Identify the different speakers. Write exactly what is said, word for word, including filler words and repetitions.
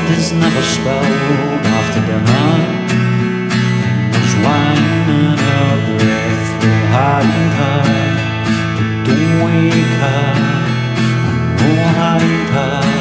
Speaker 1: blood is never spilled after dinner. There's wine in her breath, we'll hide her, but don't wake her, and we'll hide her.